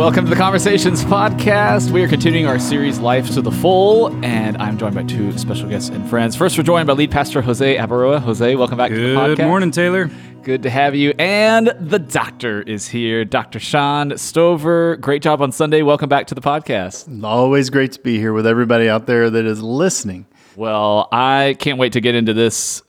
Welcome to the Conversations Podcast. We are continuing our series, Life to the Full, and I'm joined by two special guests and friends. First, we're joined by lead pastor Jose Abaroa. Jose, welcome back to the podcast. Good morning, Taylor. Good to have you. And the doctor is here, Dr. Sean Stover. Great job on Sunday. Welcome back to the podcast. Always great to be here with everybody out there that is listening. Well, I can't wait to get into this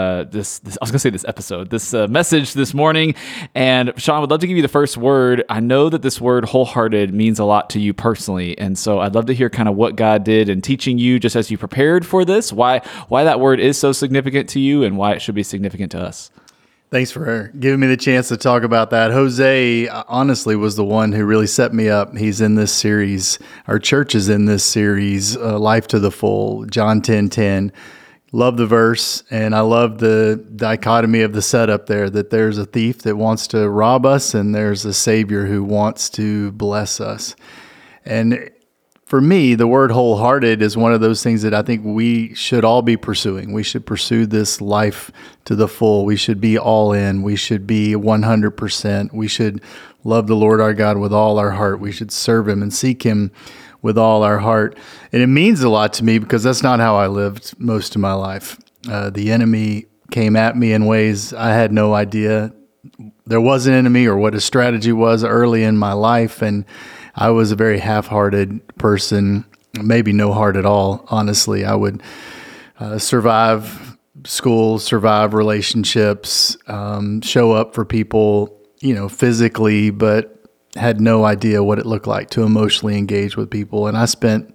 episode, this message this morning. And Sean, would love to give you the first word. I know that this word wholehearted means a lot to you personally. And so I'd love to hear kind of what God did in teaching you just as you prepared for this, why that word is so significant to you and why it should be significant to us. Thanks for giving me the chance to talk about that. Jose, honestly, was the one who really set me up. He's in this series. Our church is in this series, Life to the Full, John 10:10. Love the verse, and I love the dichotomy of the setup there, that there's a thief that wants to rob us, and there's a Savior who wants to bless us. And for me, the word wholehearted is one of those things that I think we should all be pursuing. We should pursue this life to the full. We should be all in. We should be 100%. We should love the Lord our God with all our heart. We should serve Him and seek Him with all our heart. And it means a lot to me because that's not how I lived most of my life. The enemy came at me in ways I had no idea there was an enemy or what a strategy was early in my life. And I was a very half-hearted person, maybe no heart at all, honestly. I would survive school, survive relationships, show up for people, physically, but had no idea what it looked like to emotionally engage with people. And I spent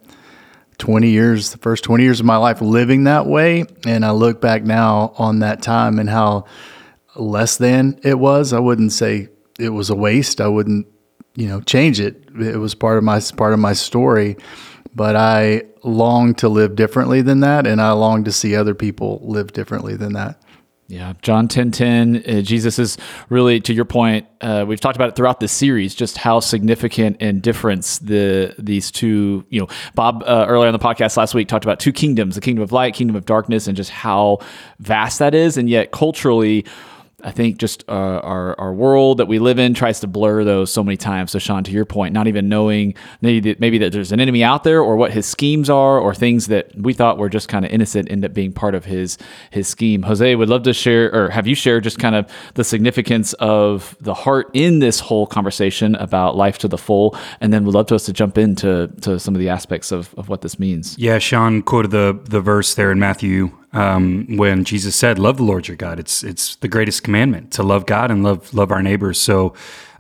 the first 20 years of my life living that way. And I look back now on that time and how less than it was. I wouldn't say it was a waste. I wouldn't change it. It was part of my story, but I long to live differently than that, and I long to see other people live differently than that. Yeah, John 10:10, Jesus is really, to your point, we've talked about it throughout this series, just how significant and difference these two, Bob earlier on the podcast last week talked about two kingdoms, the kingdom of light, kingdom of darkness, and just how vast that is, and yet culturally, I think just our world that we live in tries to blur those so many times. So Sean, to your point, not even knowing maybe that there's an enemy out there or what his schemes are or things that we thought were just kind of innocent end up being part of his scheme. Jose, would love to share or have you share just kind of the significance of the heart in this whole conversation about life to the full. And then we'd love us to jump into some of the aspects of what this means. Yeah, Sean quoted the verse there in Matthew when Jesus said, "Love the Lord your God." It's the greatest commandment to love God and love our neighbors. So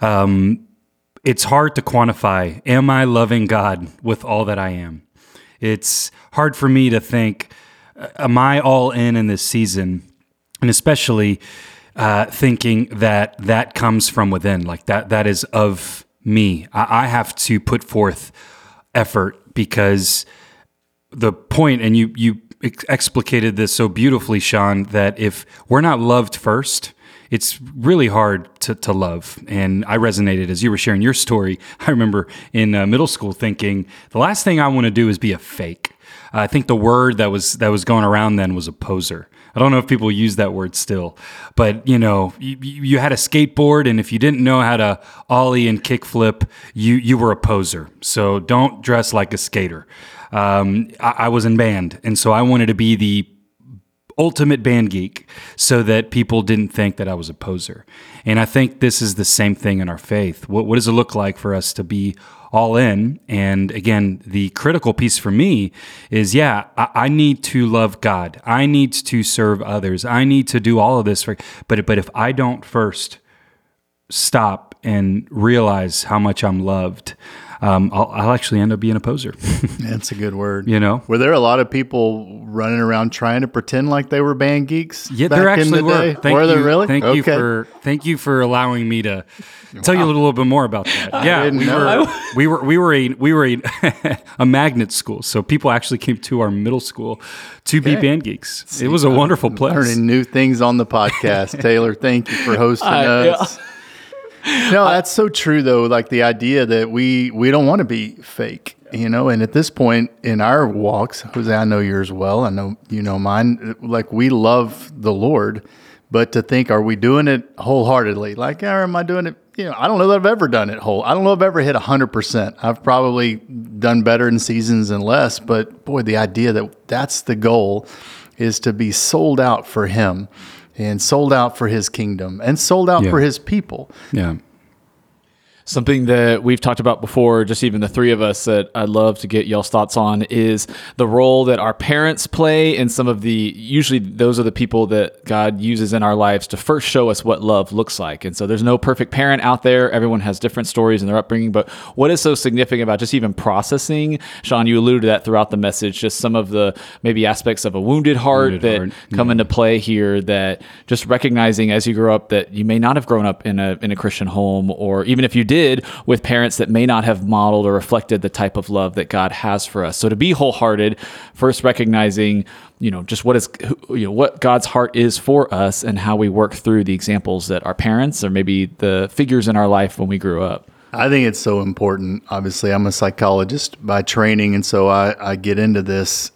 it's hard to quantify. Am I loving God with all that I am? It's hard for me to think, am I all in this season? And especially thinking that comes from within, like that is of me. I have to put forth effort because the point, and you explicated this so beautifully, Sean, that if we're not loved first, it's really hard to love. And I resonated as you were sharing your story. I remember in middle school thinking, the last thing I want to do is be a fake. I think the word that was going around then was a poser. I don't know if people use that word still, but you had a skateboard, and if you didn't know how to ollie and kickflip, you were a poser. So don't dress like a skater. I was in band, and so I wanted to be the ultimate band geek so that people didn't think that I was a poser. And I think this is the same thing in our faith. What does it look like for us to be all in? And again, the critical piece for me is, I need to love God. I need to serve others. I need to do all of this. But if I don't first stop and realize how much I'm loved, I'll actually end up being a poser. That's a good word. Were there a lot of people running around trying to pretend like they were band geeks? Yeah, there actually were. Were there really? Thank you for allowing me to tell you a little bit more about that. Yeah, we were a magnet school, so people actually came to our middle school to be band geeks. It was a wonderful place. Learning new things on the podcast, Taylor. Thank you for hosting us. Yeah. No, that's so true, though. Like the idea that we don't want to be fake, and at this point in our walks, Jose, I know yours well. I know you know mine. Like we love the Lord, but to think, are we doing it wholeheartedly? Like, or am I doing it I don't know that I've ever done it whole. I don't know if I've ever hit 100%. I've probably done better in seasons and less, but boy, the idea that that's the goal is to be sold out for him and sold out for his kingdom and sold out for his people. Yeah. Something that we've talked about before, just even the three of us, that I'd love to get y'all's thoughts on is the role that our parents play in some of the, usually those are the people that God uses in our lives to first show us what love looks like. And so there's no perfect parent out there. Everyone has different stories in their upbringing, but what is so significant about just even processing, Sean, you alluded to that throughout the message, just some of the maybe aspects of a wounded heart that come into play here, that just recognizing as you grow up that you may not have grown up in a Christian home, or even if you did, with parents that may not have modeled or reflected the type of love that God has for us. So to be wholehearted, first recognizing, just what God's heart is for us and how we work through the examples that our parents or maybe the figures in our life when we grew up. I think it's so important. Obviously, I'm a psychologist by training, and so I get into this.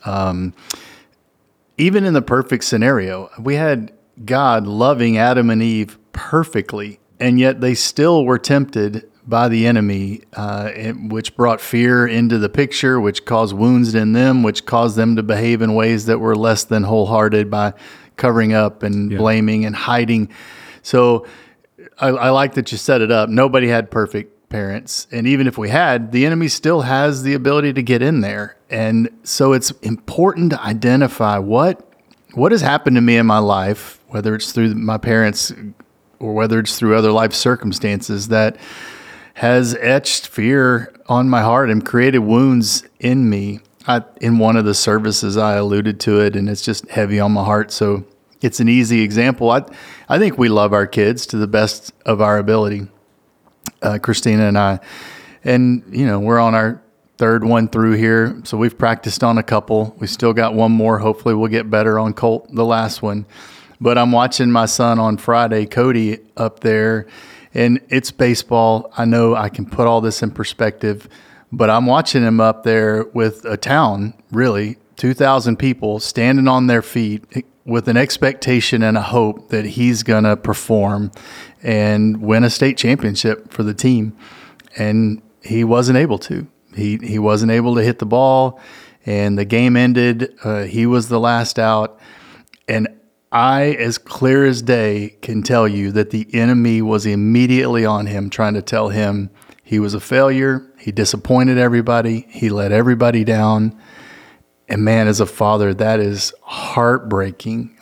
Even in the perfect scenario, we had God loving Adam and Eve perfectly, and yet they still were tempted by the enemy, which brought fear into the picture, which caused wounds in them, which caused them to behave in ways that were less than wholehearted by covering up and blaming and hiding. So I like that you set it up. Nobody had perfect parents. And even if we had, the enemy still has the ability to get in there. And so it's important to identify what has happened to me in my life, whether it's through my parents or whether it's through other life circumstances, that has etched fear on my heart and created wounds in me. In one of the services, I alluded to it, and it's just heavy on my heart. So it's an easy example. I think we love our kids to the best of our ability, Christina and I. And, we're on our third one through here. So we've practiced on a couple. We still got one more. Hopefully we'll get better on Colt, the last one. But I'm watching my son on Friday, Cody, up there. And it's baseball. I know I can put all this in perspective, but I'm watching him up there with a town, really, 2,000 people standing on their feet with an expectation and a hope that he's going to perform and win a state championship for the team. And he wasn't able to. He wasn't able to hit the ball, and the game ended. He was the last out. And I, as clear as day, can tell you that the enemy was immediately on him, trying to tell him he was a failure. He disappointed everybody. He let everybody down. And man, as a father, that is heartbreaking.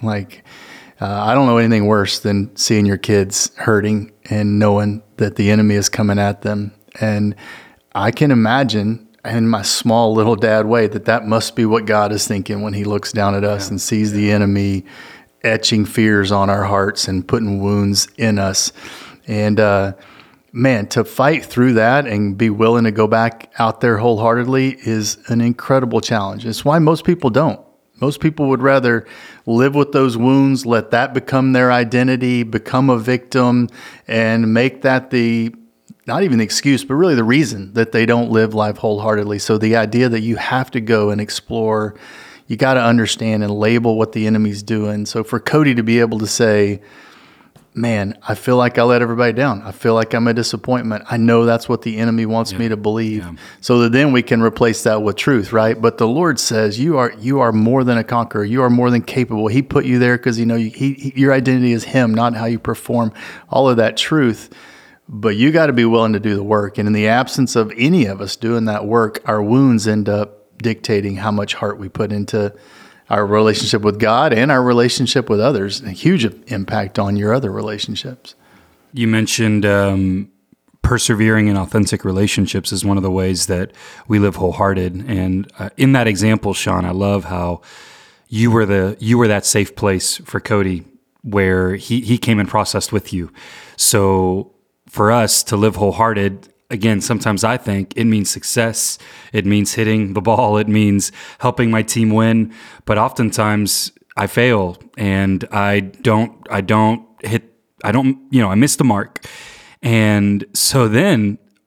I don't know anything worse than seeing your kids hurting and knowing that the enemy is coming at them. And I can imagine, in my small little dad way, that must be what God is thinking when he looks down at us and sees the enemy etching fears on our hearts and putting wounds in us. And man, to fight through that and be willing to go back out there wholeheartedly is an incredible challenge. It's why most people don't. Most people would rather live with those wounds, let that become their identity, become a victim, and make that not even the excuse, but really the reason that they don't live life wholeheartedly. So the idea that you have to go and explore, you got to understand and label what the enemy's doing. So for Cody to be able to say, man, I feel like I let everybody down. I feel like I'm a disappointment. I know that's what the enemy wants me to believe. So that then we can replace that with truth, right? But the Lord says you are more than a conqueror. You are more than capable. He put you there because your identity is him, not how you perform. All of that truth. But you got to be willing to do the work. And in the absence of any of us doing that work, our wounds end up dictating how much heart we put into our relationship with God and our relationship with others. A huge impact on your other relationships. You mentioned persevering in authentic relationships is one of the ways that we live wholehearted. And in that example, Sean, I love how you were that safe place for Cody, where he came and processed with you. So for us to live wholehearted, again, sometimes I think it means success. It means hitting the ball. It means helping my team win. But oftentimes I fail and I miss the mark. And so then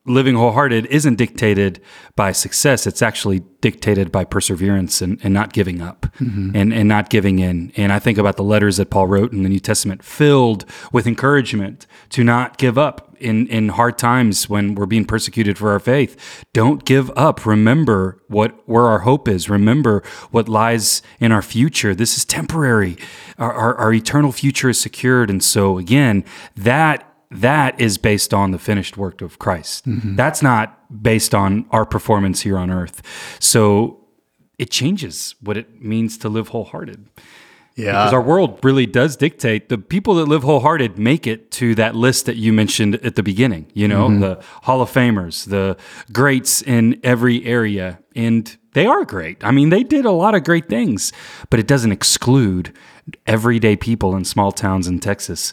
living wholehearted isn't dictated by success. It's actually dictated by perseverance and not giving up and not giving in. And I think about the letters that Paul wrote in the New Testament, filled with encouragement to not give up in hard times when we're being persecuted for our faith. Don't give up. Remember where our hope is. Remember what lies in our future. This is temporary. Our eternal future is secured. And so again, that is based on the finished work of Christ. That's not based on our performance here on earth. So it changes what it means to live wholehearted. Yeah. Because our world really does dictate. The people that live wholehearted make it to that list that you mentioned at the beginning, the Hall of Famers, the greats in every area. And they are great. I mean, they did a lot of great things, but it doesn't exclude everyday people in small towns in Texas,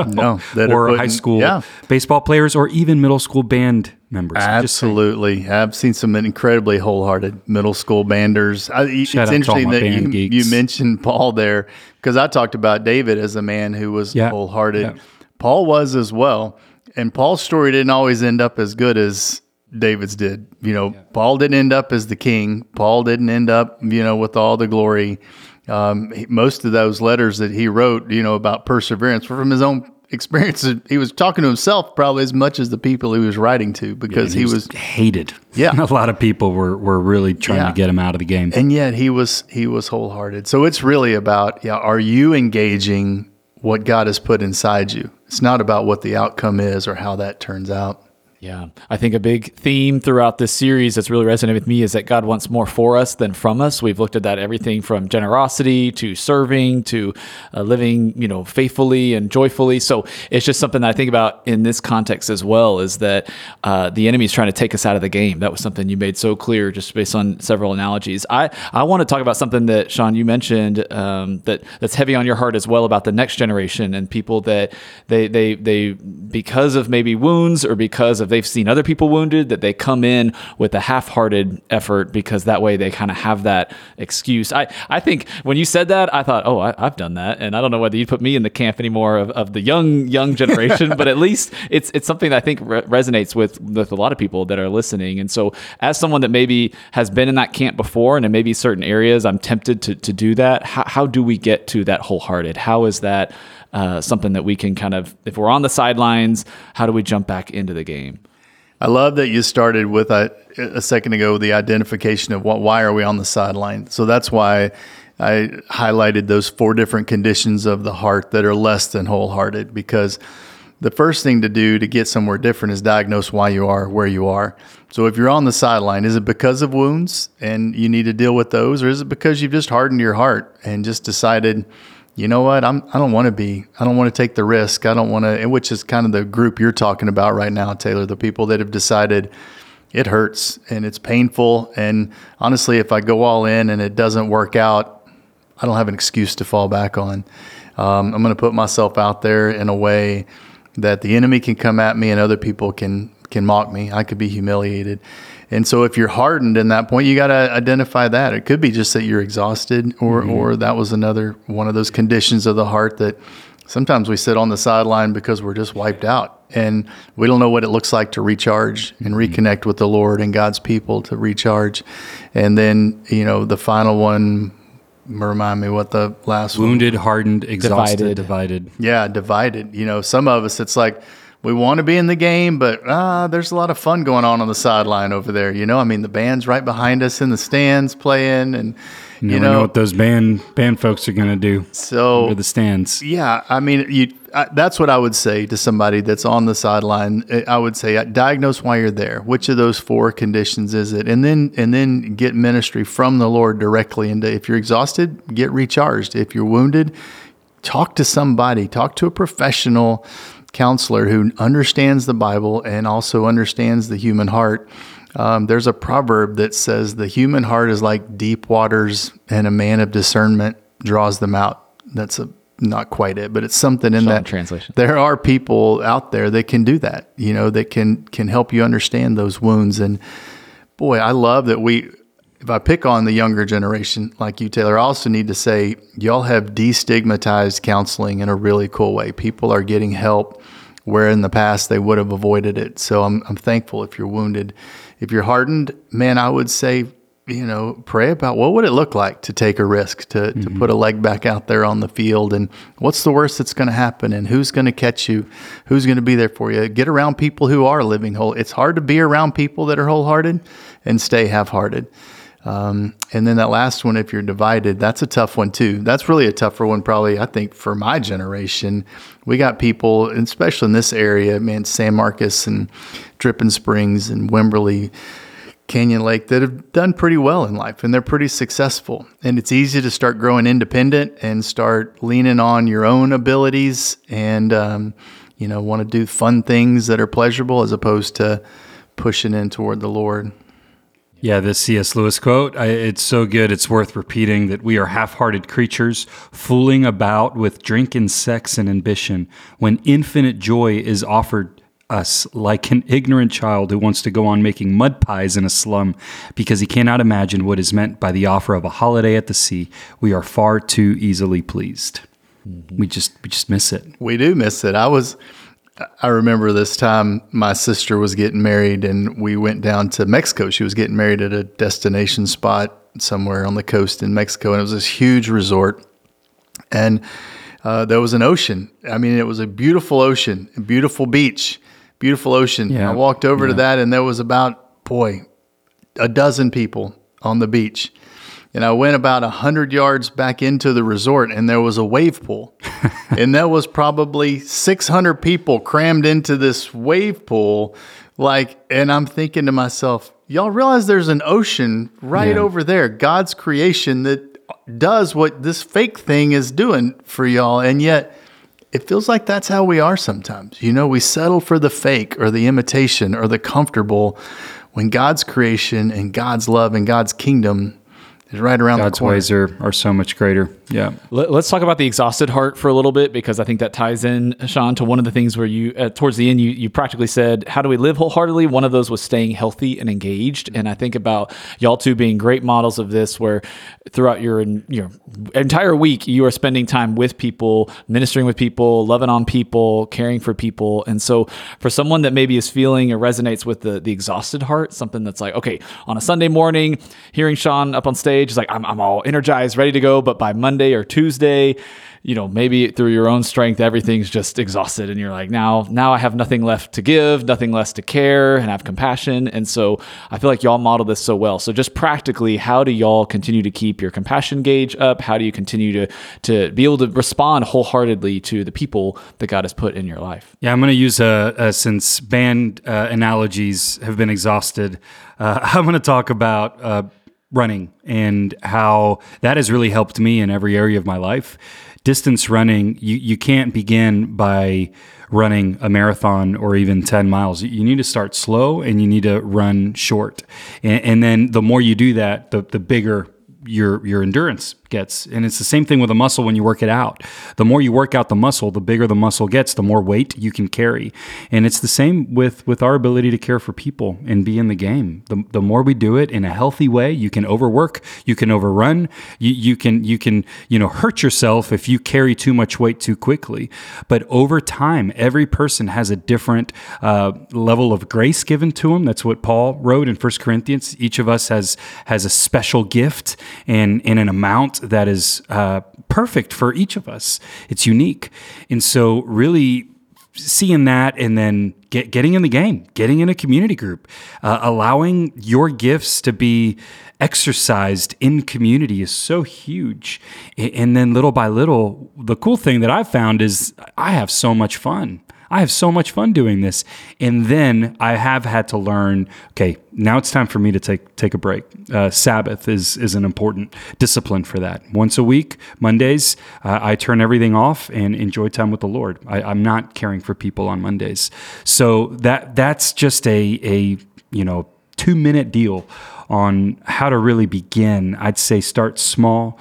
or high school baseball players, or even middle school band members. Absolutely. I've seen some incredibly wholehearted middle school banders. It's interesting that you mentioned Paul there, because I talked about David as a man who was wholehearted. Yeah. Paul was as well. And Paul's story didn't always end up as good as David's did. Paul didn't end up as the king. Paul didn't end up, with all the glory. Most of those letters that he wrote, about perseverance were from his own experiences. He was talking to himself probably as much as the people he was writing to, because he was hated. Yeah. A lot of people were really trying to get him out of the game. And yet he was wholehearted. So it's really about, are you engaging what God has put inside you? It's not about what the outcome is or how that turns out. Yeah, I think a big theme throughout this series that's really resonated with me is that God wants more for us than from us. We've looked at that, everything from generosity to serving to living, faithfully and joyfully. So it's just something that I think about in this context as well, is that the enemy is trying to take us out of the game. That was something you made so clear just based on several analogies. I want to talk about something that, Sean, you mentioned that's heavy on your heart as well, about the next generation and people that they because of maybe wounds or because of they've seen other people wounded, that they come in with a half-hearted effort because that way they kind of have that excuse. I think when you said that, I thought, I've done that. And I don't know whether you'd put me in the camp anymore of the young generation, but at least it's something that I think resonates with a lot of people that are listening. And so as someone that maybe has been in that camp before, and in maybe certain areas I'm tempted to do that, how do we get to that wholehearted? How is that something that we can kind of, if we're on the sidelines, how do we jump back into the game? I love that you started with a second ago, the identification of why are we on the sideline. So that's why I highlighted those 4 different conditions of the heart that are less than wholehearted, because the first thing to do to get somewhere different is diagnose why you are where you are. So if you're on the sideline, is it because of wounds and you need to deal with those, or is it because you've just hardened your heart and just decided, you know what, I don't want to take the risk. I don't want to, which is kind of the group you're talking about right now, Taylor, the people that have decided it hurts and it's painful. And honestly, if I go all in and it doesn't work out, I don't have an excuse to fall back on. I'm going to put myself out there in a way that the enemy can come at me and other people can mock me. I could be humiliated. And so if you're hardened in that point, you got to identify that. It could be just that you're exhausted, or that was another one of those conditions of the heart that sometimes we sit on the sideline because we're just wiped out and we don't know what it looks like to recharge and reconnect with the Lord and God's people to recharge. And then, the final one, remind me what the last one. Wounded, hardened, exhausted, divided. Yeah, divided. Some of us, it's like, we want to be in the game, but there's a lot of fun going on the sideline over there. The band's right behind us in the stands playing, and you know what those band folks are going to do. So under the stands. Yeah, that's what I would say to somebody that's on the sideline. I would say diagnose why you're there. Which of those 4 conditions is it, and then get ministry from the Lord directly. And if you're exhausted, get recharged. If you're wounded, talk to somebody. Talk to a professional counselor who understands the Bible and also understands the human heart. There's a proverb that says the human heart is like deep waters and a man of discernment draws them out. That's not quite it, but it's something in that translation. There are people out there that can do that, that can help you understand those wounds. And boy, I love that if I pick on the younger generation like you, Taylor, I also need to say y'all have destigmatized counseling in a really cool way. People are getting help where in the past they would have avoided it. So I'm thankful if you're wounded. If you're hardened, man, I would say, pray about what would it look like to take a risk, to put a leg back out there on the field, and what's the worst that's going to happen, and who's going to catch you, who's going to be there for you. Get around people who are living whole. It's hard to be around people that are wholehearted and stay half-hearted. And then that last one, if you're divided, that's a tough one too. That's really a tougher one, probably, I think, for my generation. We got people, especially in this area, man, San Marcos and Dripping Springs and Wimberley, Canyon Lake, that have done pretty well in life, and they're pretty successful. And it's easy to start growing independent and start leaning on your own abilities and, want to do fun things that are pleasurable as opposed to pushing in toward the Lord. Yeah, this C.S. Lewis quote, it's so good, it's worth repeating, that we are half-hearted creatures fooling about with drink and sex and ambition when infinite joy is offered us, like an ignorant child who wants to go on making mud pies in a slum because he cannot imagine what is meant by the offer of a holiday at the sea. We are far too easily pleased. We just miss it. We do miss it. I remember this time my sister was getting married and we went down to Mexico. She was getting married at a destination spot somewhere on the coast in Mexico, and it was this huge resort. And there was an ocean. I mean, it was a beautiful ocean, a beautiful beach, beautiful ocean. Yeah. I walked over to that, and there was about, a dozen people on the beach. And I went about 100 yards back into the resort, and there was a wave pool. And there was probably 600 people crammed into this wave pool. And I'm thinking to myself, y'all realize there's an ocean right over there, God's creation that does what this fake thing is doing for y'all. And yet it feels like that's how we are sometimes. We settle for the fake or the imitation or the comfortable when God's creation and God's love and God's kingdom is right around God's the corner. ways are so much greater. Yeah. Let's talk about the exhausted heart for a little bit, because I think that ties in, Sean, to one of the things where you, towards the end, you practically said, how do we live wholeheartedly? One of those was staying healthy and engaged. And I think about y'all two being great models of this, where throughout your entire week, you are spending time with people, ministering with people, loving on people, caring for people. And so for someone that maybe is feeling or resonates with the exhausted heart, something that's like, okay, on a Sunday morning, hearing Sean up on stage, is like, I'm all energized, ready to go. But by Monday or Tuesday, maybe through your own strength, everything's just exhausted. And you're like, now I have nothing left to give, nothing less to care and have compassion. And so I feel like y'all model this so well. So just practically, how do y'all continue to keep your compassion gauge up? How do you continue to be able to respond wholeheartedly to the people that God has put in your life? Yeah, I'm going to use since band analogies have been exhausted, I'm going to talk about running and how that has really helped me in every area of my life. Distance running, you can't begin by running a marathon or even 10 miles. You need to start slow and you need to run short. And then the more you do that, the bigger your endurance gets. And it's the same thing with a muscle when you work it out. The more you work out the muscle, the bigger the muscle gets, the more weight you can carry. And it's the same with our ability to care for people and be in the game. The more we do it in a healthy way, you can overwork, you can overrun, you can hurt yourself if you carry too much weight too quickly. But over time, every person has a different level of grace given to them. That's what Paul wrote in 1 Corinthians. Each of us has a special gift and in an amount that is perfect for each of us. It's unique. And so really seeing that and then getting in the game, getting in a community group, allowing your gifts to be exercised in community is so huge. And then little by little, the cool thing that I've found is I have so much fun. I have so much fun doing this. And then I have had to learn, okay, now it's time for me to take a break. Sabbath is an important discipline for that. Once a week, Mondays, I turn everything off and enjoy time with the Lord. I'm not caring for people on Mondays. So that's just a 2-minute deal on how to really begin. I'd say start small.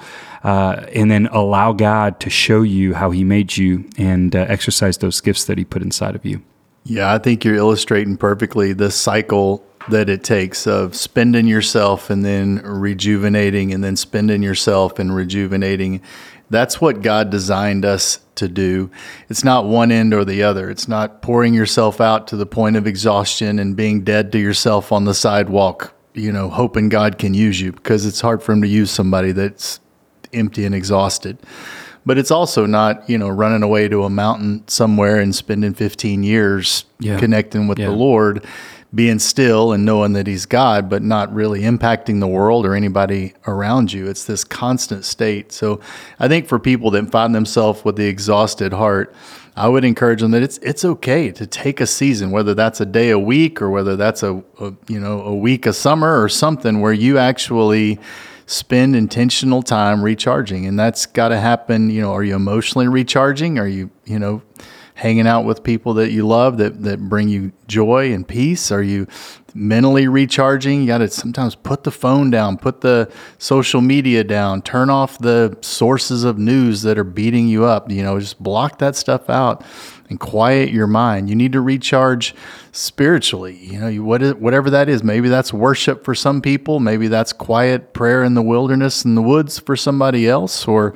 And then allow God to show you how he made you and exercise those gifts that he put inside of you. Yeah, I think you're illustrating perfectly the cycle that it takes of spending yourself and then rejuvenating and then spending yourself and rejuvenating. That's what God designed us to do. It's not one end or the other. It's not pouring yourself out to the point of exhaustion and being dead to yourself on the sidewalk, hoping God can use you, because it's hard for him to use somebody that's empty and exhausted. But it's also not, running away to a mountain somewhere and spending 15 years connecting with the Lord, being still and knowing that he's God, but not really impacting the world or anybody around you. It's this constant state. So I think for people that find themselves with the exhausted heart, I would encourage them that it's okay to take a season, whether that's a day a week or whether that's a week a summer or something, where you actually spend intentional time recharging. And that's got to happen. Are you emotionally recharging? Are you, hanging out with people that you love that bring you joy and peace? Are you mentally recharging? You got to sometimes put the phone down, put the social media down, turn off the sources of news that are beating you up. Just block that stuff out and quiet your mind. You need to recharge spiritually. Whatever that is. Maybe that's worship for some people. Maybe that's quiet prayer in the wilderness, in the woods for somebody else, or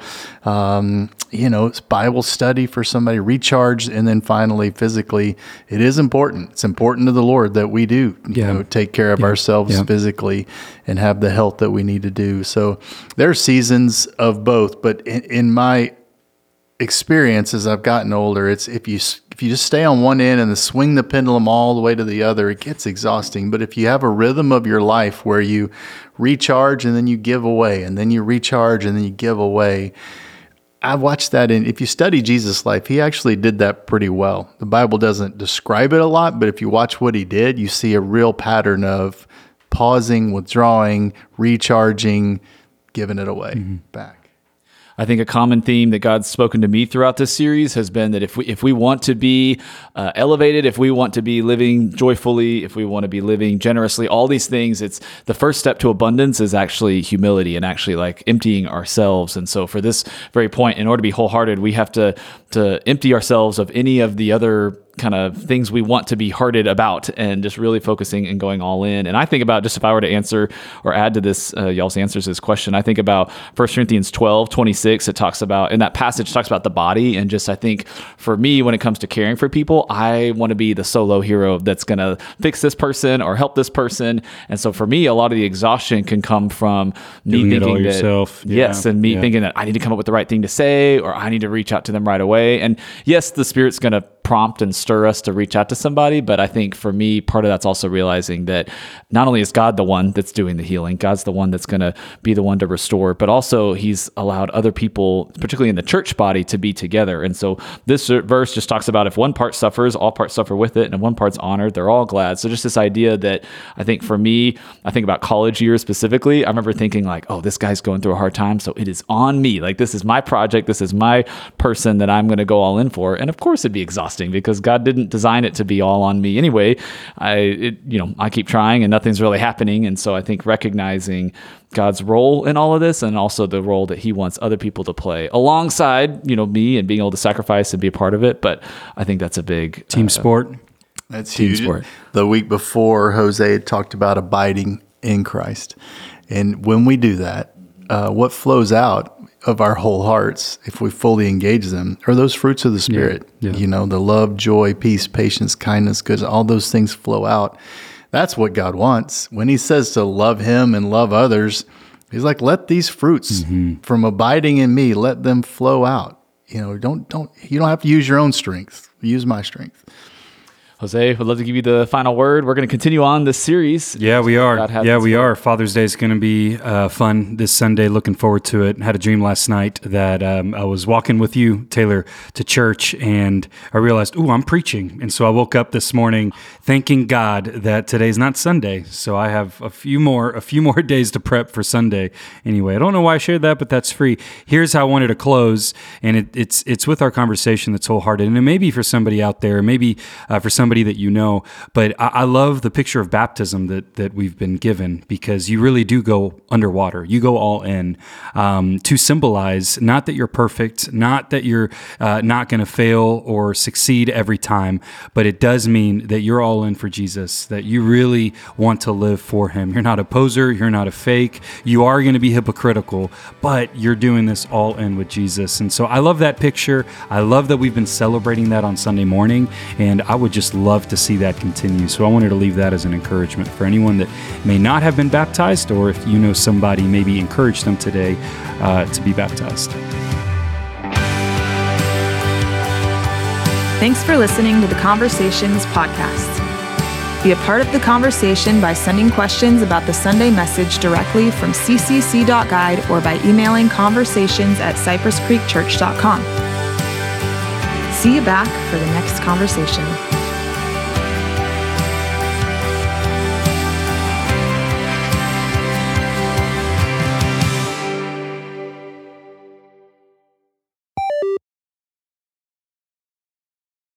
it's Bible study for somebody. Recharge, and then finally, physically, it is important. It's important to the Lord that we do take care of ourselves physically and have the health that we need to do. So there are seasons of both, but in my experience as I've gotten older, it's if you just stay on one end and then swing the pendulum all the way to the other, it gets exhausting. But if you have a rhythm of your life where you recharge and then you give away, and then you recharge and then you give away, I've watched that. And if you study Jesus' life, he actually did that pretty well. The Bible doesn't describe it a lot, but if you watch what he did, you see a real pattern of pausing, withdrawing, recharging, giving it away back. I think a common theme that God's spoken to me throughout this series has been that if we want to be elevated, if we want to be living joyfully, if we want to be living generously, all these things, it's the first step to abundance is actually humility and actually like emptying ourselves. And so for this very point, in order to be wholehearted, we have to empty ourselves of any of the other kind of things we want to be hearted about, and just really focusing and going all in. And I think about, just if I were to answer or add to this, y'all's answers to this question, I think about 1 Corinthians 12:26. It talks about, in that passage, talks about the body. And just, I think for me, when it comes to caring for people, I want to be the solo hero that's going to fix this person or help this person. And so for me, a lot of the exhaustion can come from me doing thinking it all that, yourself. yes, and me thinking that I need to come up with the right thing to say, or I need to reach out to them right away. And yes, the Spirit's going to prompt and stir us to reach out to somebody. But I think for me, part of that's also realizing that not only is God the one that's doing the healing, God's the one that's going to be the one to restore, but also he's allowed other people, particularly in the church body, to be together. And so this verse just talks about if one part suffers, all parts suffer with it. And if one part's honored, they're all glad. So just this idea that I think for me, I think about college years specifically. I remember thinking like, oh, this guy's going through a hard time, so it is on me. Like, this is my project. This is my person that I'm going to go all in for. And of course it'd be exhausting because God didn't design it to be all on me anyway. I keep trying and nothing's really happening. And so I think recognizing God's role in all of this, and also the role that he wants other people to play alongside, me, and being able to sacrifice and be a part of it. But I think that's a big team sport. That's team huge. sport. The week before, Jose had talked about abiding in Christ. And when we do that, what flows out of our whole hearts, if we fully engage them, are those fruits of the Spirit. Yeah. The love, joy, peace, patience, kindness, goodness, all those things flow out. That's what God wants. When he says to love him and love others, he's like, let these fruits from abiding in me, let them flow out. You don't have to use your own strength. Use my strength. Jose, would love to give you the final word. We're going to continue on this series. Yeah, we are. Yeah, we are. Father's Day is going to be fun this Sunday. Looking forward to it. Had a dream last night that I was walking with you, Taylor, to church, and I realized, I'm preaching. And so I woke up this morning thanking God that today's not Sunday. So I have a few more days to prep for Sunday. Anyway, I don't know why I shared that, but that's free. Here's how I wanted to close, and it's with our conversation that's wholehearted. And it may be for somebody out there, maybe for somebody somebody that you know. But I love the picture of baptism that we've been given, because you really do go underwater. You go all in to symbolize not that you're perfect, not that you're not going to fail or succeed every time, but it does mean that you're all in for Jesus, that you really want to live for him. You're not a poser. You're not a fake. You are going to be hypocritical, but you're doing this all in with Jesus. And so I love that picture. I love that we've been celebrating that on Sunday morning, and I would just love to see that continue. So I wanted to leave that as an encouragement for anyone that may not have been baptized, or if you know somebody, maybe encourage them today to be baptized. Thanks for listening to the Conversations podcast. Be a part of the conversation by sending questions about the Sunday message directly from ccc.guide or by emailing conversations@cypresscreekchurch.com. See you back for the next conversation.